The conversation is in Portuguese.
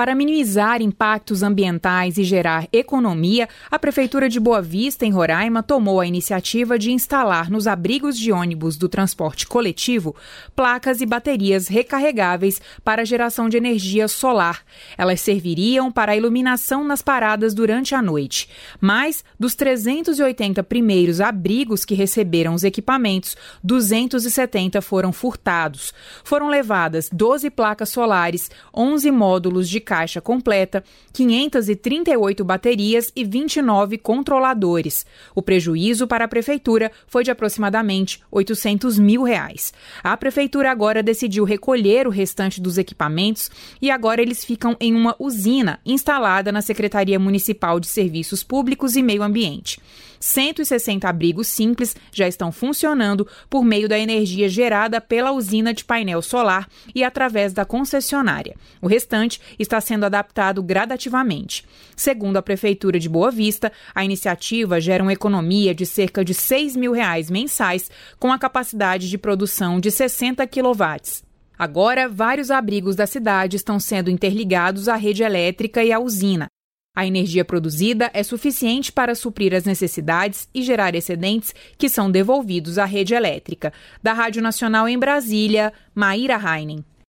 Para minimizar impactos ambientais e gerar economia, a Prefeitura de Boa Vista, em Roraima, tomou a iniciativa de instalar nos abrigos de ônibus do transporte coletivo placas e baterias recarregáveis para geração de energia solar. Elas serviriam para a iluminação nas paradas durante a noite. Mas, dos 380 primeiros abrigos que receberam os equipamentos, 270 foram furtados. Foram levadas 12 placas solares, 11 módulos de caixa completa, 538 baterias e 29 controladores. O prejuízo para a Prefeitura foi de aproximadamente R$ 800 mil. A Prefeitura agora decidiu recolher o restante dos equipamentos e agora eles ficam em uma usina instalada na Secretaria Municipal de Serviços Públicos e Meio Ambiente. 160 abrigos simples já estão funcionando por meio da energia gerada pela usina de painel solar e através da concessionária. O restante está sendo adaptado gradativamente. Segundo a Prefeitura de Boa Vista, a iniciativa gera uma economia de cerca de R$ 6 mil mensais, com a capacidade de produção de 60 quilowatts. Agora, vários abrigos da cidade estão sendo interligados à rede elétrica e à usina. A energia produzida é suficiente para suprir as necessidades e gerar excedentes que são devolvidos à rede elétrica. Da Rádio Nacional em Brasília, Maíra Heinen.